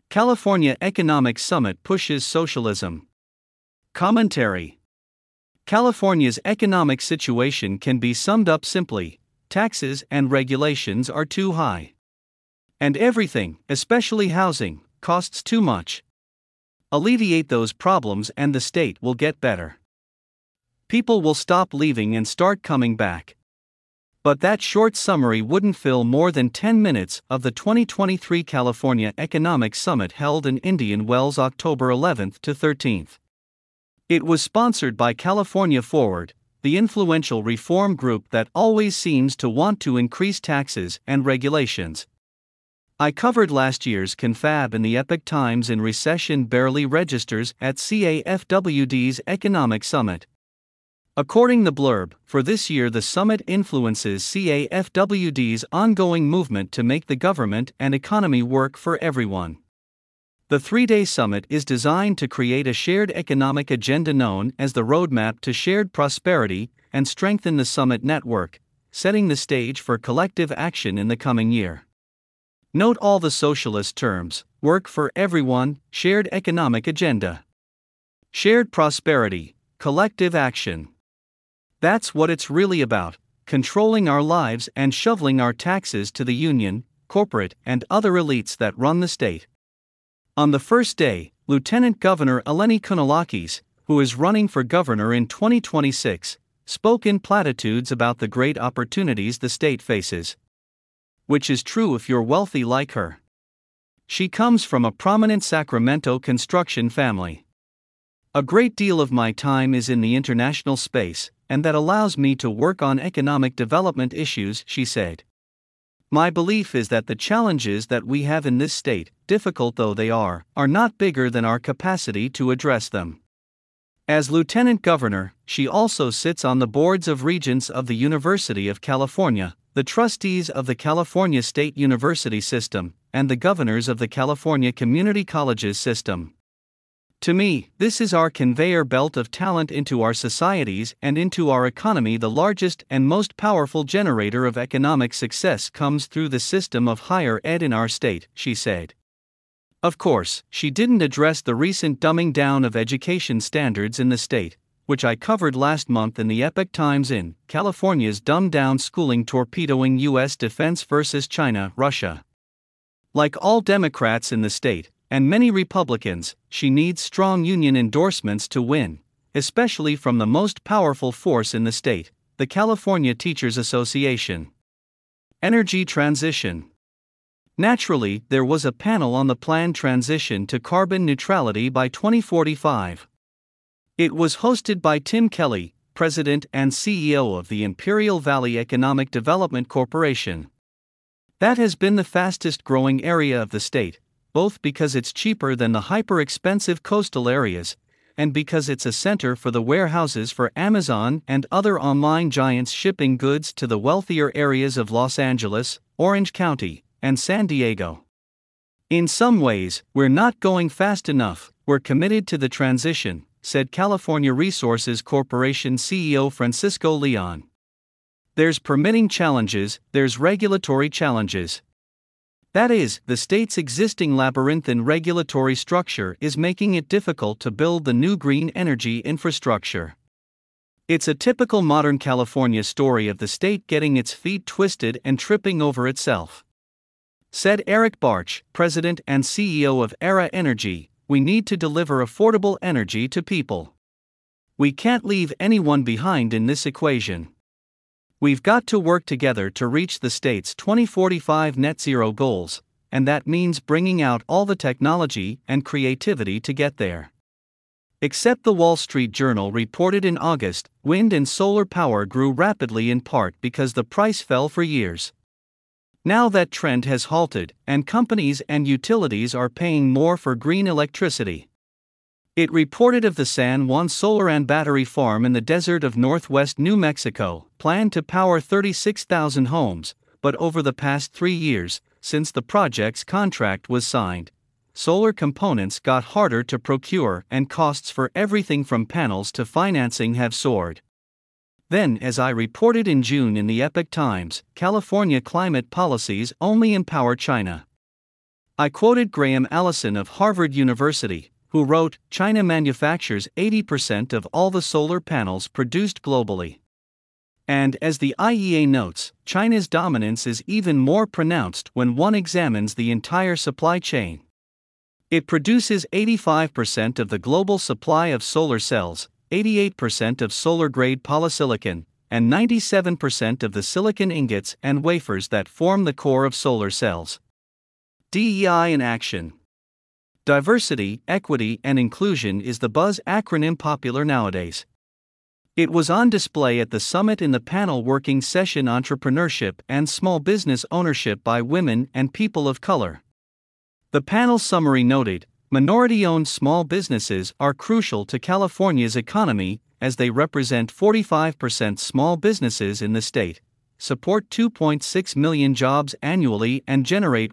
California Economic Summit pushes socialism. Commentary. California's economic situation can be summed up simply: taxes and regulations are too high. And everything, especially housing, costs too much. Alleviate those problems and the state will get better. People will stop leaving and start coming back. But that short summary wouldn't fill more than 10 minutes of the 2023 California Economic Summit held in Indian Wells October 11 to 13. It was sponsored by California Forward, the influential reform group that always seems to want to increase taxes and regulations. I covered last year's confab in the Epoch Times in Recession Barely Registers at CAFWD's Economic Summit. According to the blurb, for this year the summit influences CAFWD's ongoing movement to make the government and economy work for everyone. The 3-day summit is designed to create a shared economic agenda known as the Roadmap to Shared Prosperity and strengthen the summit network, setting the stage for collective action in the coming year. Note all the socialist terms: work for everyone, shared economic agenda, shared prosperity, collective action. That's what it's really about: controlling our lives and shoveling our taxes to the union, corporate, and other elites that run the state. On the first day, Lieutenant Governor Eleni Kounalakis, who is running for governor in 2026, spoke in platitudes about the great opportunities the state faces. Which is true if you're wealthy like her. She comes from a prominent Sacramento construction family. A great deal of my time is in the international space, and that allows me to work on economic development issues, she said. My belief is that the challenges that we have in this state, difficult though they are not bigger than our capacity to address them. As Lieutenant Governor, she also sits on the boards of regents of the University of California, the trustees of the California State University System, and the governors of the California Community Colleges System. To me, this is our conveyor belt of talent into our societies and into our economy. The largest and most powerful generator of economic success comes through the system of higher ed in our state, she said. Of course, she didn't address the recent dumbing down of education standards in the state, which I covered last month in the Epoch Times in California's Dumbed Down Schooling Torpedoing U.S. Defense versus China, Russia. Like all Democrats in the state, and many Republicans, she needs strong union endorsements to win, especially from the most powerful force in the state, the California Teachers Association. Energy transition. Naturally, there was a panel on the planned transition to carbon neutrality by 2045. It was hosted by Tim Kelly, President and CEO of the Imperial Valley Economic Development Corporation. That has been the fastest growing area of the state, both because it's cheaper than the hyper-expensive coastal areas, and because it's a center for the warehouses for Amazon and other online giants shipping goods to the wealthier areas of Los Angeles, Orange County, and San Diego. In some ways, we're not going fast enough. We're committed to the transition, said California Resources Corporation CEO Francisco Leon. There's permitting challenges, there's regulatory challenges. That is, the state's existing labyrinthine regulatory structure is making it difficult to build the new green energy infrastructure. It's a typical modern California story of the state getting its feet twisted and tripping over itself. Said Eric Barch, President and CEO of Era Energy, we need to deliver affordable energy to people. We can't leave anyone behind in this equation. We've got to work together to reach the state's 2045 net zero goals, and that means bringing out all the technology and creativity to get there. Except the Wall Street Journal reported in August, wind and solar power grew rapidly in part because the price fell for years. Now that trend has halted, and companies and utilities are paying more for green electricity. It reported of the San Juan Solar and Battery Farm in the desert of northwest New Mexico, planned to power 36,000 homes, but over the past 3 years, since the project's contract was signed, solar components got harder to procure and costs for everything from panels to financing have soared. Then, as I reported in June in the Epoch Times, California climate policies only empower China. I quoted Graham Allison of Harvard University, who wrote, "China manufactures 80% of all the solar panels produced globally." And as the IEA notes, China's dominance is even more pronounced when one examines the entire supply chain. It produces 85% of the global supply of solar cells, 88% of solar-grade polysilicon, and 97% of the silicon ingots and wafers that form the core of solar cells. DEI in action. Diversity, equity, and inclusion is the buzz acronym popular nowadays. It was on display at the summit in the panel working session Entrepreneurship and Small Business Ownership by Women and People of Color. The panel summary noted, minority-owned small businesses are crucial to California's economy as they represent 45% small businesses in the state, support 2.6 million jobs annually and generate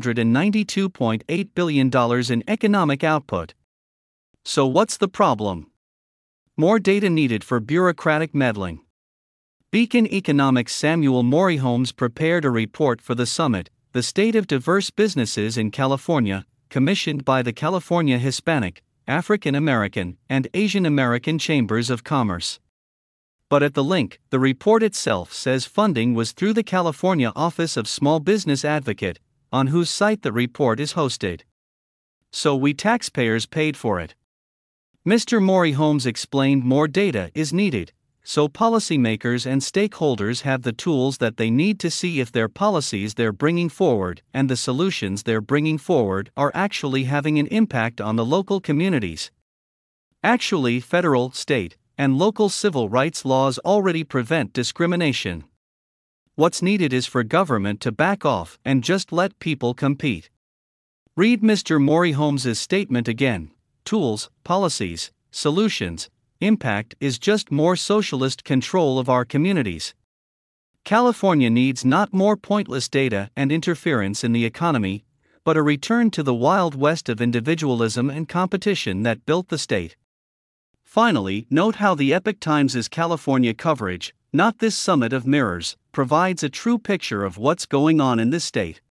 $192.8 billion in economic output. So what's the problem? More data needed for bureaucratic meddling. Beacon Economics' Samuel Morey-Holmes prepared a report for the summit, The State of Diverse Businesses in California, commissioned by the California Hispanic, African American, and Asian American Chambers of Commerce. But at the link, the report itself says funding was through the California Office of Small Business Advocate, on whose site the report is hosted. So we taxpayers paid for it. Mr. Morey-Holmes explained more data is needed, so policymakers and stakeholders have the tools that they need to see if their policies they're bringing forward and the solutions they're bringing forward are actually having an impact on the local communities. Actually, federal, state, and local civil rights laws already prevent discrimination. What's needed is for government to back off and just let people compete. Read Mr. Morey-Holmes' statement again. Tools, policies, solutions, impact is just more socialist control of our communities. California needs not more pointless data and interference in the economy, but a return to the Wild West of individualism and competition that built the state. Finally, note how the Epoch Times' California coverage, not this summit of mirrors, provides a true picture of what's going on in this state.